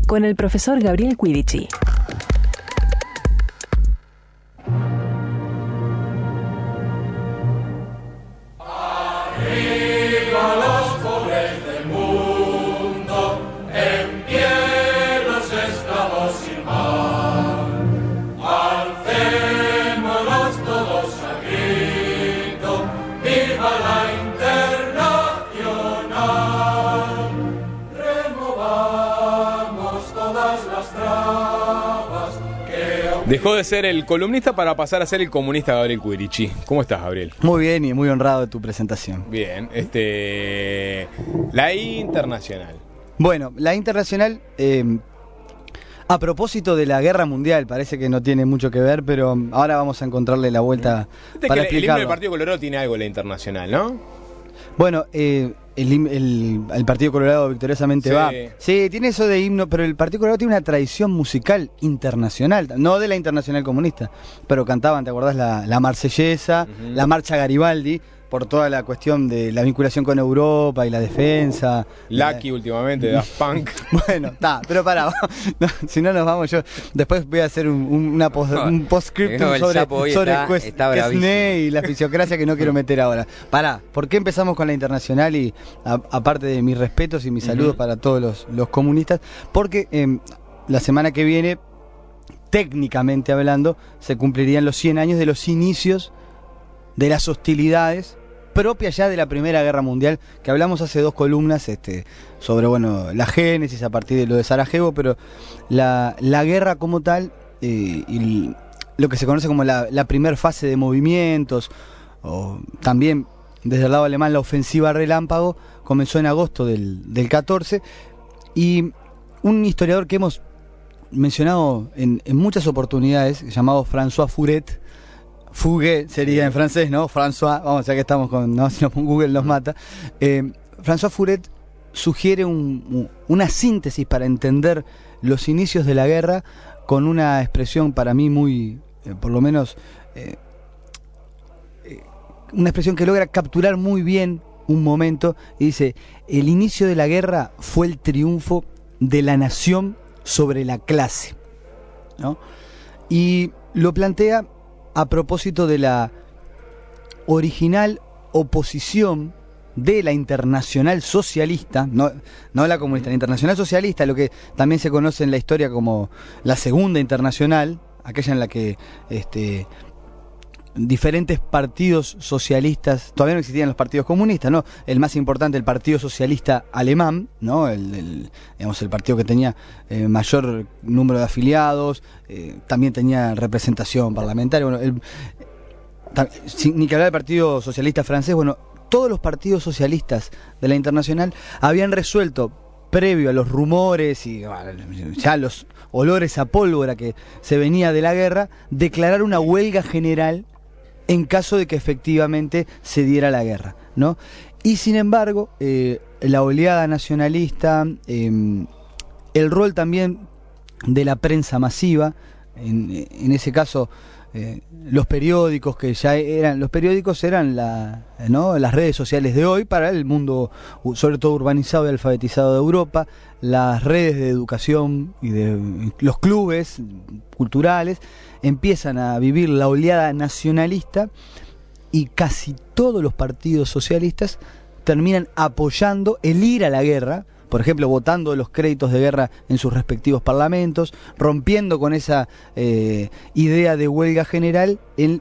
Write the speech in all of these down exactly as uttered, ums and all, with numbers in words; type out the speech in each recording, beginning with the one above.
con el profesor Gabriel Quidici. Dejó de ser el columnista para pasar a ser el comunista Gabriel Quidici. ¿Cómo estás, Gabriel? Muy bien y muy honrado de tu presentación. Bien, este... la internacional. Bueno, la internacional, eh, a propósito de la guerra mundial, parece que no tiene mucho que ver, pero ahora vamos a encontrarle la vuelta Viste para que explicarlo. El himno del Partido Colorado tiene algo de la internacional, ¿no? Bueno, eh, el, el, el Partido Colorado victoriosamente Sí. va. Sí, tiene eso de himno, pero el Partido Colorado tiene una tradición musical internacional, no de la internacional comunista, pero cantaban, ¿te acordás? La, la Marsellesa, uh-huh. La Marcha Garibaldi, por toda la cuestión de la vinculación con Europa y la defensa. Lucky la... últimamente, Daft Punk. Bueno, está, pero pará, no, si no nos vamos yo, después voy a hacer un, un, una post, un postscriptum no, sobre, sobre está, Quest, está Quesnay y la fisiocracia que no quiero meter ahora. Pará, ¿por qué empezamos con la internacional? Y a, aparte de mis respetos y mis uh-huh. saludos para todos los, los comunistas, porque eh, la semana que viene, técnicamente hablando, se cumplirían los cien años de los inicios de las hostilidades propias ya de la Primera Guerra Mundial, que hablamos hace dos columnas este, sobre bueno la génesis a partir de lo de Sarajevo, pero la, la guerra como tal, eh, y lo que se conoce como la, la primera fase de movimientos, o también desde el lado alemán la ofensiva relámpago, comenzó en agosto del, del catorce, y un historiador que hemos mencionado en, en muchas oportunidades, llamado François Furet, Fugue sería en francés, ¿no? François, vamos, ya que estamos con, no, si no con Google nos mata. Eh, François Furet sugiere un, una síntesis para entender los inicios de la guerra con una expresión para mí muy, eh, por lo menos, eh, eh, una expresión que logra capturar muy bien un momento, y dice: el inicio de la guerra fue el triunfo de la nación sobre la clase, ¿no? Y lo plantea a propósito de la original oposición de la Internacional Socialista, no, no la comunista, la Internacional Socialista, lo que también se conoce en la historia como la Segunda Internacional, aquella en la que este, diferentes partidos socialistas, todavía no existían los partidos comunistas, ¿no? El más importante, el Partido Socialista Alemán, ¿no? El, el, digamos, el partido que tenía eh, mayor número de afiliados, eh, también tenía representación parlamentaria, bueno, el, tam, sin, ni que hablar del Partido Socialista Francés, bueno, todos los partidos socialistas de la Internacional habían resuelto, previo a los rumores y bueno, ya los olores a pólvora que se venía de la guerra, declarar una huelga general en caso de que efectivamente se diera la guerra, ¿no? Y sin embargo, eh, la oleada nacionalista, eh, el rol también de la prensa masiva, en, en ese caso eh, los periódicos que ya eran, los periódicos eran la, ¿no? las redes sociales de hoy para el mundo, sobre todo urbanizado y alfabetizado de Europa, las redes de educación y de los clubes culturales empiezan a vivir la oleada nacionalista, y casi todos los partidos socialistas terminan apoyando el ir a la guerra, por ejemplo, votando los créditos de guerra en sus respectivos parlamentos, rompiendo con esa eh, idea de huelga general en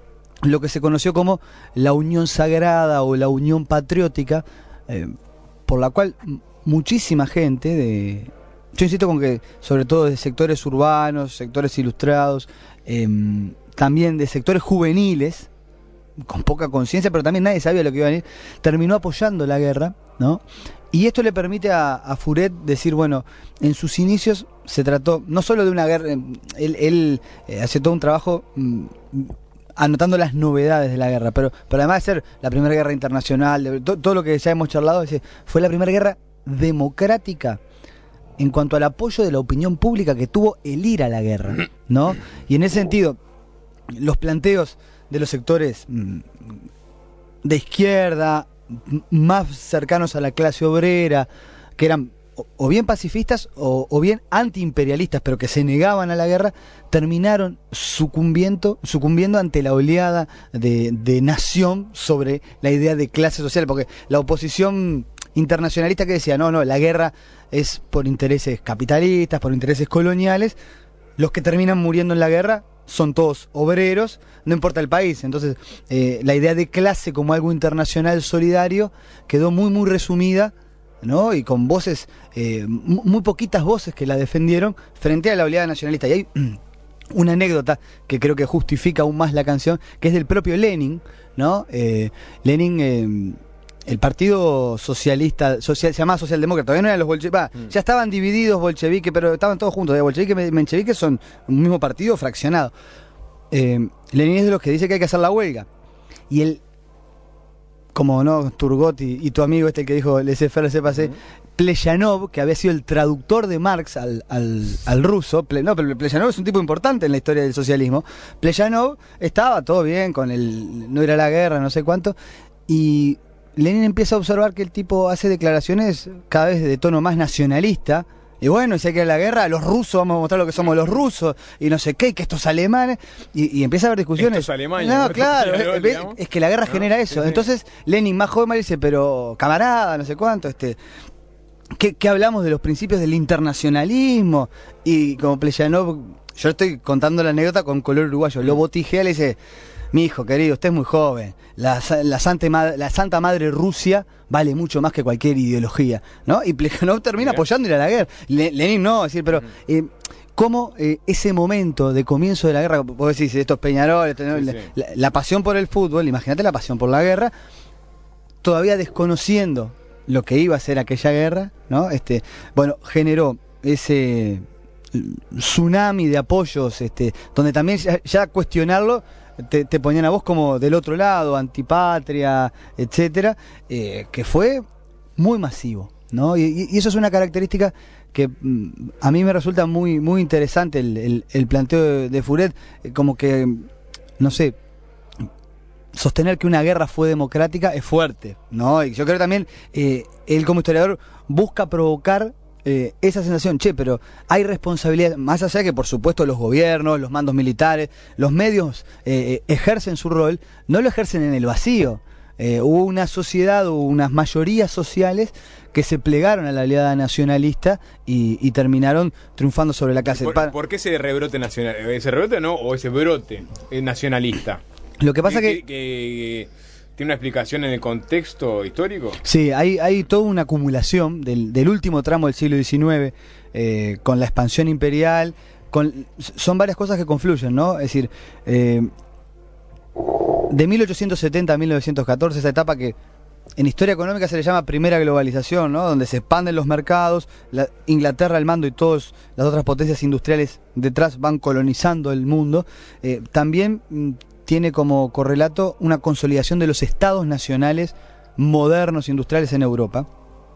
lo que se conoció como la Unión Sagrada o la Unión Patriótica, eh, por la cual muchísima gente de... Yo insisto con que, sobre todo de sectores urbanos, sectores ilustrados, eh, también de sectores juveniles, con poca conciencia, pero también nadie sabía lo que iba a venir, terminó apoyando la guerra, ¿no? Y esto le permite a, a Furet decir, bueno, en sus inicios se trató no solo de una guerra, él, él eh, hace todo un trabajo mm, anotando las novedades de la guerra, pero, pero además de ser la primera guerra internacional, de, to, todo lo que ya hemos charlado, dice, fue la primera guerra democrática en cuanto al apoyo de la opinión pública que tuvo el ir a la guerra, ¿no? Y en ese sentido, los planteos de los sectores mmm, de izquierda, más cercanos a la clase obrera, que eran o, o bien pacifistas o, o bien antiimperialistas, pero que se negaban a la guerra, terminaron sucumbiendo, sucumbiendo ante la oleada de, de nación sobre la idea de clase social, porque la oposición internacionalista que decía, no, no, la guerra es por intereses capitalistas, por intereses coloniales, los que terminan muriendo en la guerra son todos obreros, no importa el país. Entonces, eh, la idea de clase como algo internacional solidario quedó muy, muy resumida, ¿no? Y con voces, eh, muy poquitas voces que la defendieron frente a la oleada nacionalista. Y hay una anécdota que creo que justifica aún más la canción, que es del propio Lenin, ¿no? Eh, Lenin... Eh, el Partido Socialista, social, se llamaba Socialdemócrata, todavía no eran los bolcheviques, mm. ya estaban divididos bolcheviques, pero estaban todos juntos, bolcheviques y mencheviques son un mismo partido fraccionado. Eh, Lenin es de los que dice que hay que hacer la huelga. Y él, como no, Turgot y, y tu amigo este que dijo laissez-faire, laissez-passer, mm. Plejánov, que había sido el traductor de Marx al, al, al ruso, Ple, no, pero Plejánov es un tipo importante en la historia del socialismo. Plejánov estaba todo bien con el, no ir a la guerra, no sé cuánto, y Lenin empieza a observar que el tipo hace declaraciones cada vez de tono más nacionalista. Y bueno, si hay que ir a la guerra, los rusos, vamos a mostrar lo que somos los rusos, y no sé qué, y que estos alemanes, y, y empieza a haber discusiones. Estos alemanes. No, claro, es, es, es que la guerra ¿no? genera eso. Sí, Entonces, sí. Lenin más joven dice, pero camarada, no sé cuánto, este... ¿Qué, qué hablamos de los principios del internacionalismo? Y como Plejánov, yo estoy contando la anécdota con color uruguayo, lo botijea, le dice... Mi hijo querido, usted es muy joven. La, la, Santa, la Santa Madre Rusia vale mucho más que cualquier ideología, ¿no? Y Plejánov termina Mira. apoyando ir a la guerra. Le, Lenin no, es decir, pero eh, cómo eh, ese momento de comienzo de la guerra, vos decís, estos Peñarol, este, ¿no? sí, la, sí. La, la pasión por el fútbol, imagínate la pasión por la guerra, todavía desconociendo lo que iba a ser aquella guerra, ¿no? Este, bueno, generó ese tsunami de apoyos, este, donde también ya, ya cuestionarlo Te, te ponían a vos como del otro lado, antipatria, etcétera, eh, que fue muy masivo, ¿no? Y, y eso es una característica que mm, a mí me resulta muy muy interesante el, el, el planteo de, de Furet, eh, como que, no sé, sostener que una guerra fue democrática es fuerte, ¿no? Y yo creo también, eh, él como historiador busca provocar Eh, esa sensación, che, pero hay responsabilidad, más allá de que por supuesto los gobiernos, los mandos militares, los medios eh, ejercen su rol, no lo ejercen en el vacío. Eh, hubo una sociedad, hubo unas mayorías sociales que se plegaron a la oleada nacionalista y, y terminaron triunfando sobre la clase. ¿Por, ¿Por qué ese rebrote nacional? ¿Ese rebrote no? ¿O ese brote nacionalista? Lo que pasa que... que... que, que ¿Tiene una explicación en el contexto histórico? Sí, hay, hay toda una acumulación del, del último tramo del siglo diecinueve, eh, con la expansión imperial, con, son varias cosas que confluyen, ¿no? Es decir, eh, de mil ochocientos setenta a mil novecientos catorce, esa etapa que en historia económica se le llama primera globalización, ¿no? Donde se expanden los mercados, la, Inglaterra al mando y todas las otras potencias industriales detrás van colonizando el mundo. Eh, también... tiene como correlato una consolidación de los estados nacionales modernos industriales en Europa,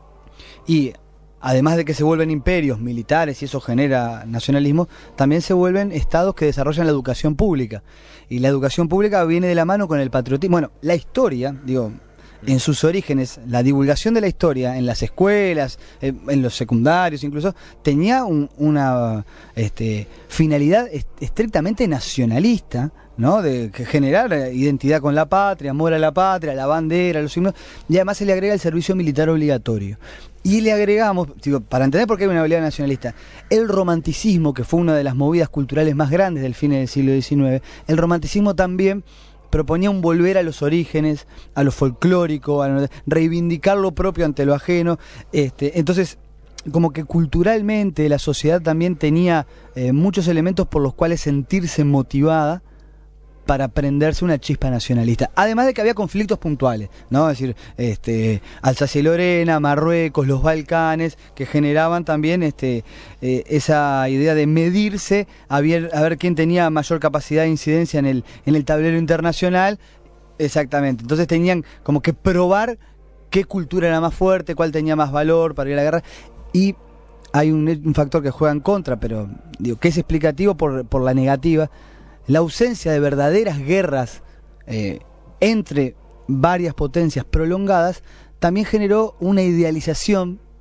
y además de que se vuelven imperios militares y eso genera nacionalismo, también se vuelven estados que desarrollan la educación pública, y la educación pública viene de la mano con el patriotismo. Bueno, la historia, digo, en sus orígenes, la divulgación de la historia en las escuelas, en los secundarios incluso, tenía un, una este, finalidad est estrictamente nacionalista, ¿no? De generar identidad con la patria, amor a la patria, la bandera, los himnos, y además se le agrega el servicio militar obligatorio. Y le agregamos, digo, para entender por qué hay una oleada nacionalista, el romanticismo, que fue una de las movidas culturales más grandes del fin del siglo diecinueve, el romanticismo también proponía un volver a los orígenes, a lo folclórico, a lo, reivindicar lo propio ante lo ajeno. Este, entonces, como que culturalmente la sociedad también tenía eh, muchos elementos por los cuales sentirse motivada para prenderse una chispa nacionalista. Además de que había conflictos puntuales, ¿no? Es decir, este, Alsacia y Lorena, Marruecos, los Balcanes, que generaban también este, eh, esa idea de medirse, a ver, a ver quién tenía mayor capacidad de incidencia en el, en el tablero internacional. Exactamente. Entonces tenían como que probar qué cultura era más fuerte, cuál tenía más valor para ir a la guerra. Y hay un, un factor que juega en contra, pero digo que es explicativo por, por la negativa. La ausencia de verdaderas guerras eh, entre varias potencias prolongadas también generó una idealización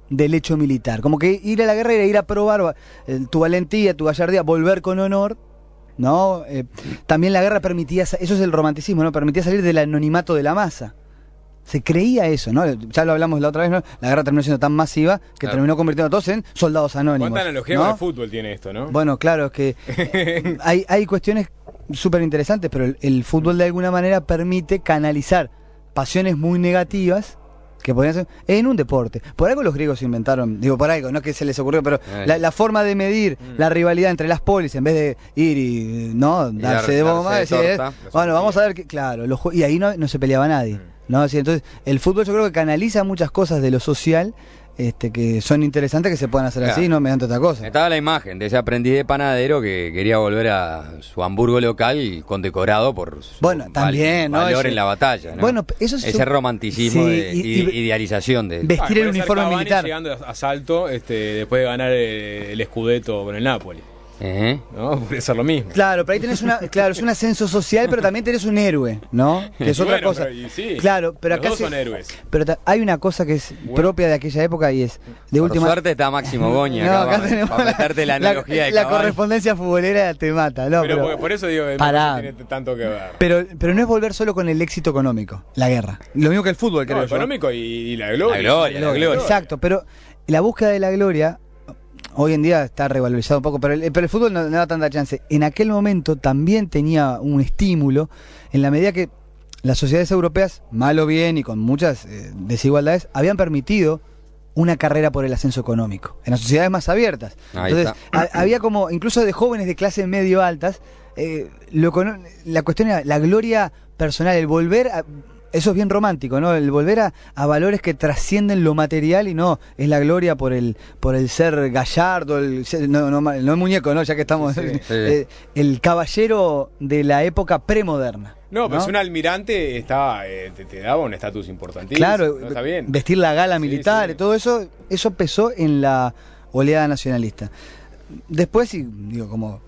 del hecho militar. Como que ir a la guerra era ir a probar eh, tu valentía, tu gallardía, volver con honor, ¿no? Eh, también la guerra permitía, eso es el romanticismo, ¿no? Permitía salir del anonimato de la masa. Se creía eso, ¿no? Ya lo hablamos la otra vez, ¿no? La guerra terminó siendo tan masiva que claro. terminó convirtiendo a todos en soldados anónimos. ¿Cuánta analogía ¿no? con el fútbol tiene esto, no? Bueno, claro, es que hay, hay cuestiones súper interesantes, pero el, el fútbol de alguna manera permite canalizar pasiones muy negativas que podrían ser en un deporte. Por algo los griegos inventaron, digo por algo, no es que se les ocurrió, pero la, la forma de medir mm. la rivalidad entre las polis, en vez de ir y no y darse dar, de bomba, darse decir, de torta, eh, bueno, vamos a ver que, claro, los, y ahí no, no se peleaba nadie. Mm. ¿no? Así, entonces, el fútbol yo creo que canaliza muchas cosas de lo social. Este, que son interesantes que se puedan hacer claro. así, no mediante otra cosa. Estaba la imagen de ese aprendiz de panadero que quería volver a su Hamburgo local condecorado por su bueno, también, val, ¿no? valor Ese, en la batalla, ¿no? Bueno, eso ese su... romanticismo sí, de y, y, idealización de vestir ah, el uniforme Cavani militar. Llegando a Salto este, después de ganar el, el Scudetto con el Napoli. Uh-huh. ¿No? Puede ser lo mismo. Claro, pero ahí tenés una, claro, es un ascenso social, pero también tenés un héroe, ¿no? Que es otra bueno, cosa. Pero, sí, claro, pero los acá dos se, son héroes. Pero ta, hay una cosa que es bueno. propia de aquella época y es de Por última. suerte está Máximo Goña. No, acá acá para, tenemos para meterte la analogía la, de la Cavani. correspondencia futbolera te mata, ¿no? Pero, pero por, por eso digo que pará. no tiene tanto que ver. Pero, pero no es volver solo con el éxito económico, la guerra. Lo mismo que el fútbol, no, creo económico yo. Y, y la gloria. La gloria, la gloria. Exacto, pero la búsqueda de la gloria hoy en día está revalorizado un poco, pero el, pero el fútbol no, no da tanta chance. En aquel momento también tenía un estímulo, en la medida que las sociedades europeas, mal o bien y con muchas eh, desigualdades, habían permitido una carrera por el ascenso económico, en las sociedades más abiertas. Ahí Entonces, a, había como, incluso de jóvenes de clase medio altas, eh, lo, la cuestión era la gloria personal, el volver a... Eso es bien romántico, ¿no? El volver a, a valores que trascienden lo material y no es la gloria por el por el ser gallardo, el ser, no, no, no el muñeco, ¿no? Ya que estamos sí, sí, sí. Eh, el caballero de la época premoderna. No, ¿no? pero si un almirante estaba, eh, te, te daba un estatus importantísimo. Claro, ¿no? Está bien. Vestir la gala militar, sí, sí. todo eso, eso pesó en la oleada nacionalista. Después, y digo, como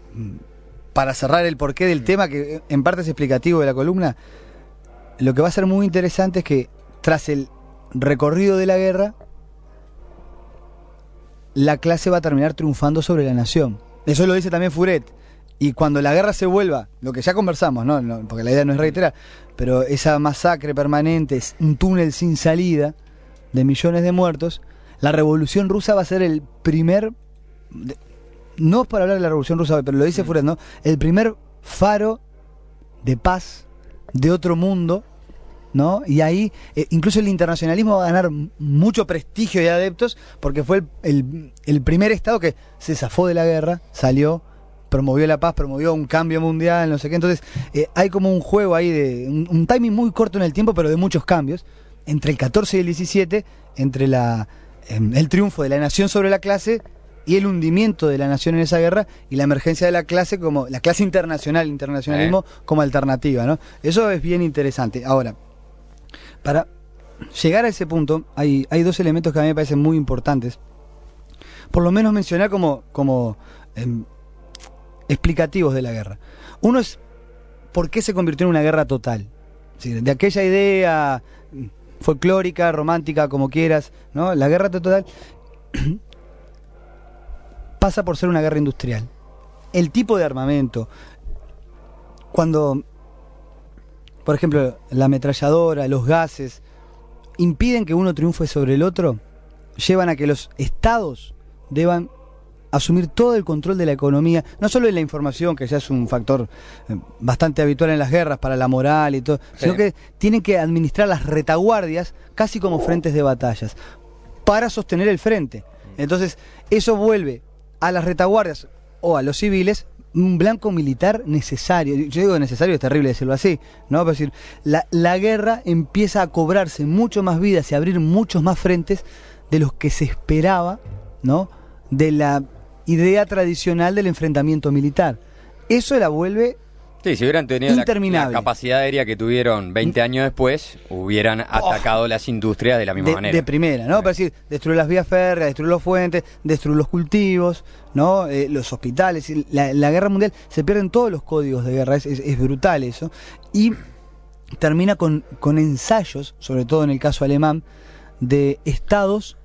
para cerrar el porqué del mm. tema, que en parte es explicativo de la columna. Lo que va a ser muy interesante es que tras el recorrido de la guerra, la clase va a terminar triunfando sobre la nación. Eso lo dice también Furet. Y cuando la guerra se vuelva, lo que ya conversamos, ¿no? no porque la idea no es reiterar, pero esa masacre permanente, es un túnel sin salida de millones de muertos, la revolución rusa va a ser el primer, no es para hablar de la revolución rusa, pero lo dice Furet, ¿no? El primer faro de paz de otro mundo, ¿no? Y ahí eh, incluso el internacionalismo va a ganar mucho prestigio y adeptos porque fue el, el, el primer estado que se zafó de la guerra, salió, promovió la paz, promovió un cambio mundial, no sé qué. Entonces eh, hay como un juego ahí de un, un timing muy corto en el tiempo, pero de muchos cambios entre el catorce y el diecisiete, entre la eh, el triunfo de la nación sobre la clase y el hundimiento de la nación en esa guerra y la emergencia de la clase como la clase internacional, internacionalismo eh. como alternativa, ¿no? Eso es bien interesante. Ahora, para llegar a ese punto hay, hay dos elementos que a mí me parecen muy importantes, por lo menos mencionar como, como eh, explicativos de la guerra. Uno es por qué se convirtió en una guerra total. Es decir, de aquella idea folclórica, romántica, como quieras, ¿no? La guerra total pasa por ser una guerra industrial. El tipo de armamento, cuando, por ejemplo, la ametralladora, los gases, impiden que uno triunfe sobre el otro, llevan a que los estados deban asumir todo el control de la economía, no solo de la información, que ya es un factor bastante habitual en las guerras para la moral y todo, sí. sino que tienen que administrar las retaguardias casi como frentes de batallas, para sostener el frente. Entonces, eso vuelve a las retaguardias o a los civiles un blanco militar necesario. Yo digo necesario, es terrible decirlo así, ¿no? Pero es decir, la, la guerra empieza a cobrarse mucho más vidas y a abrir muchos más frentes de los que se esperaba, ¿no? De la idea tradicional del enfrentamiento militar. Eso la vuelve sí, si hubieran tenido la, la capacidad aérea que tuvieron veinte años después, hubieran atacado oh, las industrias de la misma de, manera. De primera, ¿no? Sí. Para decir, destruir las vías férreas, destruir los fuentes, destruir los cultivos, ¿no? Eh, los hospitales. La, la guerra mundial, se pierden todos los códigos de guerra, es, es, es brutal eso. Y termina con, con ensayos, sobre todo en el caso alemán, de estados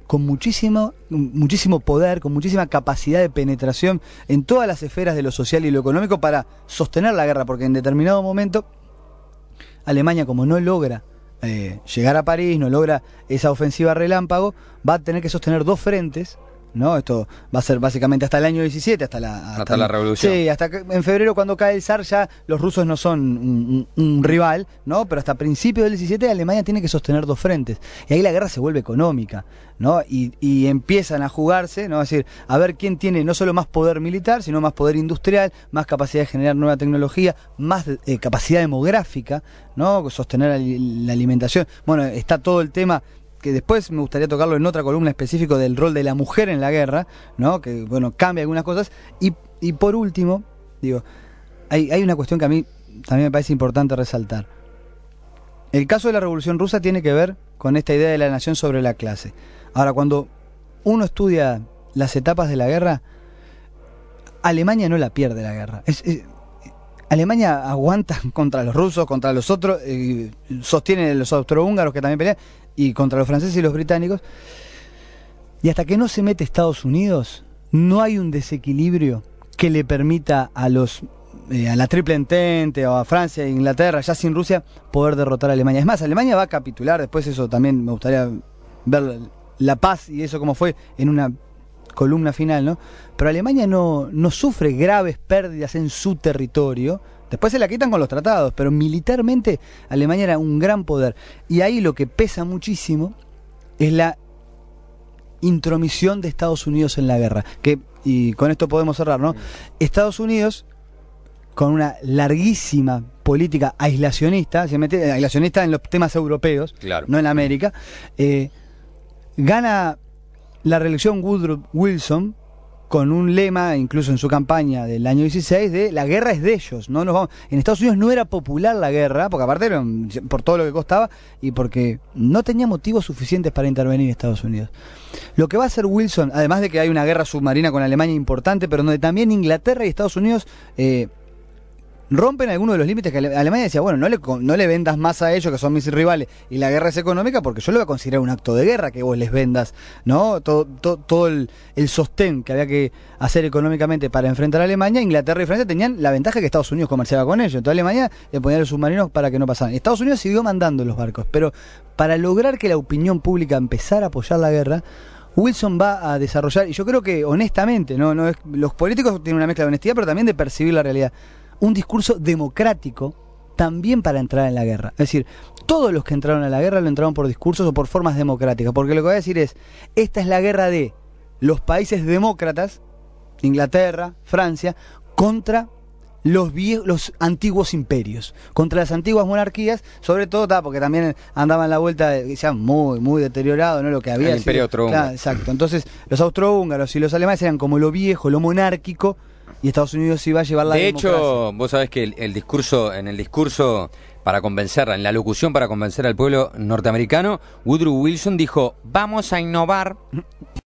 con muchísimo, muchísimo poder, con muchísima capacidad de penetración en todas las esferas de lo social y lo económico para sostener la guerra, porque en determinado momento Alemania, como no logra eh, llegar a París, no logra esa ofensiva relámpago, va a tener que sostener dos frentes, ¿no? Esto va a ser básicamente hasta el año diecisiete, hasta la hasta, hasta la revolución. Sí, hasta que en febrero, cuando cae el zar, ya los rusos no son un, un, un rival, ¿no? Pero hasta principios del diecisiete Alemania tiene que sostener dos frentes. Y ahí la guerra se vuelve económica, ¿no? Y, y empiezan a jugarse, ¿no? Es decir, a ver quién tiene no solo más poder militar, sino más poder industrial, más capacidad de generar nueva tecnología, más eh, capacidad demográfica, ¿no? Sostener la, la alimentación. Bueno, está todo el tema que después me gustaría tocarlo en otra columna específica del rol de la mujer en la guerra, ¿no? Que, bueno, cambia algunas cosas. Y, y por último, digo, hay, hay una cuestión que a mí también me parece importante resaltar. El caso de la Revolución Rusa tiene que ver con esta idea de la nación sobre la clase. Ahora, cuando uno estudia las etapas de la guerra, Alemania no la pierde la guerra. Es, es, Alemania aguanta contra los rusos, contra los otros, eh, sostiene los austrohúngaros que también pelean, y contra los franceses y los británicos, y hasta que no se mete Estados Unidos no hay un desequilibrio que le permita a los eh, a la Triple Entente o a Francia e Inglaterra, ya sin Rusia, poder derrotar a Alemania. Es más, Alemania va a capitular, después eso también me gustaría ver la paz y eso cómo fue en una columna final, ¿no? Pero Alemania no, no sufre graves pérdidas en su territorio. Después se la quitan con los tratados, pero militarmente Alemania era un gran poder. Y ahí lo que pesa muchísimo es la intromisión de Estados Unidos en la guerra. Que, y con esto podemos cerrar, ¿no? Estados Unidos, con una larguísima política aislacionista, se mete aislacionista en los temas europeos, claro, no en América, eh, gana la reelección Woodrow Wilson con un lema, incluso en su campaña del año dieciséis, de la guerra es de ellos, no nos vamos. En Estados Unidos no era popular la guerra, porque aparte era por todo lo que costaba y porque no tenía motivos suficientes para intervenir Estados Unidos. Lo que va a hacer Wilson, además de que hay una guerra submarina con Alemania importante, pero donde también Inglaterra y Estados Unidos eh, rompen algunos de los límites que Alemania decía, bueno, no le, no le vendas más a ellos, que son mis rivales, y la guerra es económica, porque yo lo voy a considerar un acto de guerra que vos les vendas, ¿no? Todo, todo, todo el, el sostén que había que hacer económicamente para enfrentar a Alemania. Inglaterra y Francia tenían la ventaja que Estados Unidos comerciaba con ellos, entonces Alemania le ponía los submarinos para que no pasaran. Estados Unidos siguió mandando los barcos, pero para lograr que la opinión pública empezara a apoyar la guerra, Wilson va a desarrollar, y yo creo que honestamente, no, no es, los políticos tienen una mezcla de honestidad, pero también de percibir la realidad, un discurso democrático también para entrar en la guerra. Es decir, todos los que entraron a la guerra lo entraron por discursos o por formas democráticas, porque lo que voy a decir es, esta es la guerra de los países demócratas, Inglaterra, Francia, contra los viejos, los antiguos imperios, contra las antiguas monarquías, sobre todo, ta, porque también andaban la vuelta ya muy, muy deteriorado, ¿no? Lo que había. El imperio austrohúngaro. Claro, exacto. Entonces, los austrohúngaros y los alemanes eran como lo viejo, lo monárquico, y Estados Unidos iba a llevar la democracia. De hecho, vos sabés que el, el discurso, en el discurso para convencer, en la locución para convencer al pueblo norteamericano, Woodrow Wilson dijo, vamos a innovar